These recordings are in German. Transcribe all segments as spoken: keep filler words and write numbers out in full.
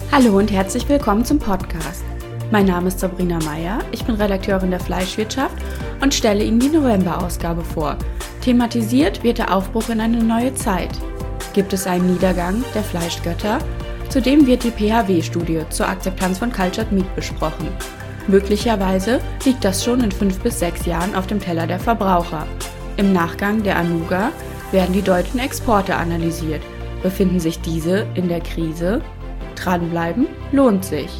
Hallo und herzlich willkommen zum Podcast. Mein Name ist Sabrina Meyer, ich bin Redakteurin der Fleischwirtschaft und stelle Ihnen die November-Ausgabe vor. Thematisiert wird der Aufbruch in eine neue Zeit. Gibt es einen Niedergang der Fleischgötter? Zudem wird die P H W-Studie zur Akzeptanz von Cultured Meat besprochen. Möglicherweise liegt das schon in fünf bis sechs Jahren auf dem Teller der Verbraucher. Im Nachgang der Anuga werden die deutschen Exporte analysiert. Befinden sich diese in der Krise? Dranbleiben lohnt sich.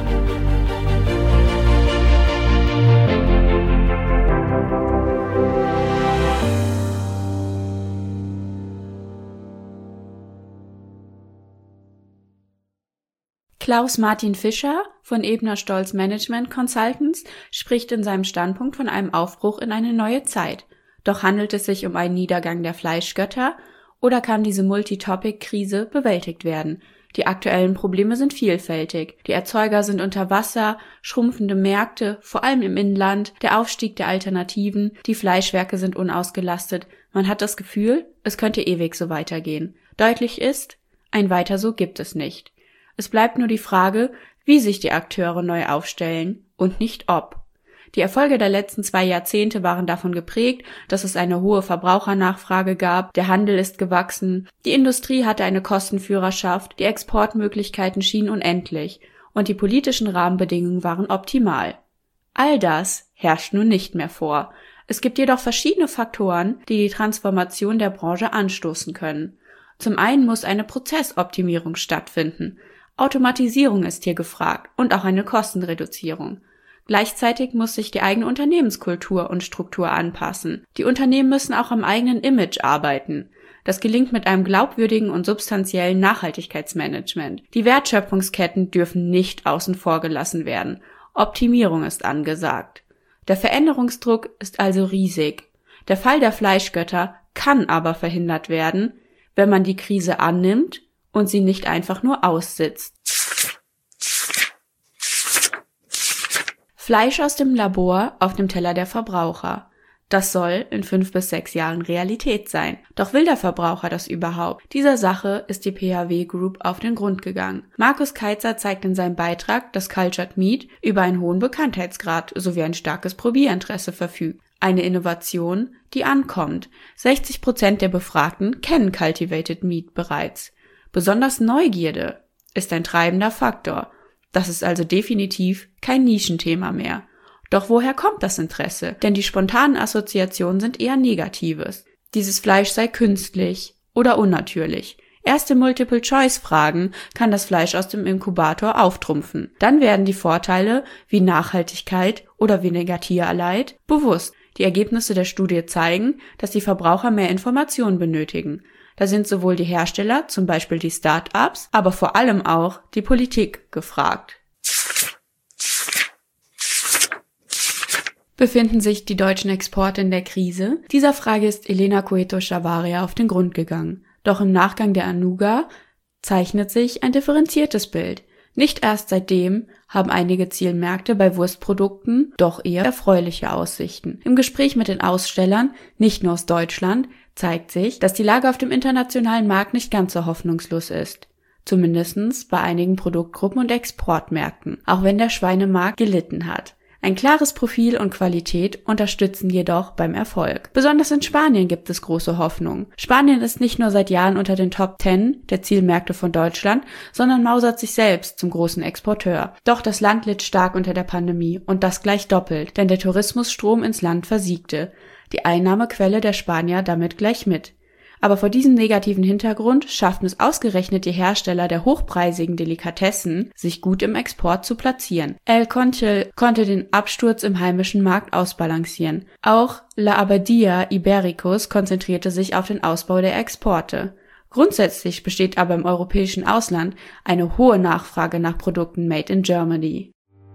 Klaus-Martin Fischer von Ebner Stolz Management Consultants spricht in seinem Standpunkt von einem Aufbruch in eine neue Zeit. Doch handelt es sich um einen Niedergang der Fleischgötter oder kann diese Multitopic-Krise bewältigt werden? Die aktuellen Probleme sind vielfältig. Die Erzeuger sind unter Wasser, schrumpfende Märkte, vor allem im Inland, der Aufstieg der Alternativen, die Fleischwerke sind unausgelastet. Man hat das Gefühl, es könnte ewig so weitergehen. Deutlich ist, ein Weiter so gibt es nicht. Es bleibt nur die Frage, wie sich die Akteure neu aufstellen und nicht ob. Die Erfolge der letzten zwei Jahrzehnte waren davon geprägt, dass es eine hohe Verbrauchernachfrage gab, der Handel ist gewachsen, die Industrie hatte eine Kostenführerschaft, die Exportmöglichkeiten schienen unendlich und die politischen Rahmenbedingungen waren optimal. All das herrscht nun nicht mehr vor. Es gibt jedoch verschiedene Faktoren, die die Transformation der Branche anstoßen können. Zum einen muss eine Prozessoptimierung stattfinden. Automatisierung ist hier gefragt und auch eine Kostenreduzierung. Gleichzeitig muss sich die eigene Unternehmenskultur und Struktur anpassen. Die Unternehmen müssen auch am eigenen Image arbeiten. Das gelingt mit einem glaubwürdigen und substanziellen Nachhaltigkeitsmanagement. Die Wertschöpfungsketten dürfen nicht außen vor gelassen werden. Optimierung ist angesagt. Der Veränderungsdruck ist also riesig. Der Fall der Fleischgötter kann aber verhindert werden, wenn man die Krise annimmt und sie nicht einfach nur aussitzt. Fleisch aus dem Labor auf dem Teller der Verbraucher. Das soll in fünf bis sechs Jahren Realität sein. Doch will der Verbraucher das überhaupt? Dieser Sache ist die P H W Group auf den Grund gegangen. Markus Keitzer zeigt in seinem Beitrag, dass Cultured Meat über einen hohen Bekanntheitsgrad sowie ein starkes Probierinteresse verfügt. Eine Innovation, die ankommt. sechzig Prozent der Befragten kennen Cultivated Meat bereits. Besonders Neugierde ist ein treibender Faktor. Das ist also definitiv kein Nischenthema mehr. Doch woher kommt das Interesse? Denn die spontanen Assoziationen sind eher Negatives. Dieses Fleisch sei künstlich oder unnatürlich. Erste Multiple-Choice-Fragen kann das Fleisch aus dem Inkubator auftrumpfen. Dann werden die Vorteile wie Nachhaltigkeit oder weniger Tierleid bewusst. Die Ergebnisse der Studie zeigen, dass die Verbraucher mehr Informationen benötigen. Da sind sowohl die Hersteller, zum Beispiel die Start-ups, aber vor allem auch die Politik gefragt. Befinden sich die deutschen Exporte in der Krise? Dieser Frage ist Elena Cueto-Chavarria auf den Grund gegangen. Doch im Nachgang der Anuga zeichnet sich ein differenziertes Bild. Nicht erst seitdem haben einige Zielmärkte bei Wurstprodukten doch eher erfreuliche Aussichten. Im Gespräch mit den Ausstellern, nicht nur aus Deutschland, zeigt sich, dass die Lage auf dem internationalen Markt nicht ganz so hoffnungslos ist. Zumindest bei einigen Produktgruppen und Exportmärkten, auch wenn der Schweinemarkt gelitten hat. Ein klares Profil und Qualität unterstützen jedoch beim Erfolg. Besonders in Spanien gibt es große Hoffnung. Spanien ist nicht nur seit Jahren unter den Top Ten der Zielmärkte von Deutschland, sondern mausert sich selbst zum großen Exporteur. Doch das Land litt stark unter der Pandemie und das gleich doppelt, denn der Tourismusstrom ins Land versiegte. Die Einnahmequelle der Spanier damit gleich mit. Aber vor diesem negativen Hintergrund schafften es ausgerechnet die Hersteller der hochpreisigen Delikatessen, sich gut im Export zu platzieren. El Conchel konnte den Absturz im heimischen Markt ausbalancieren. Auch La Abadía Ibéricos konzentrierte sich auf den Ausbau der Exporte. Grundsätzlich besteht aber im europäischen Ausland eine hohe Nachfrage nach Produkten made in Germany.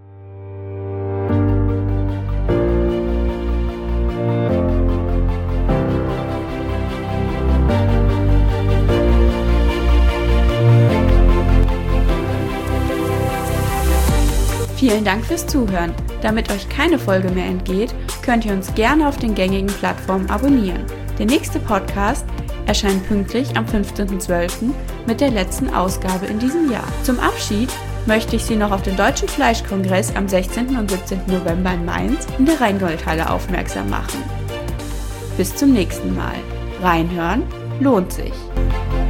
Vielen Dank fürs Zuhören. Damit euch keine Folge mehr entgeht, könnt ihr uns gerne auf den gängigen Plattformen abonnieren. Der nächste Podcast erscheint pünktlich am fünfzehnten zwölften mit der letzten Ausgabe in diesem Jahr. Zum Abschied möchte ich Sie noch auf den Deutschen Fleischkongress am sechzehnten und siebzehnten November in Mainz in der Rheingoldhalle aufmerksam machen. Bis zum nächsten Mal. Reinhören lohnt sich.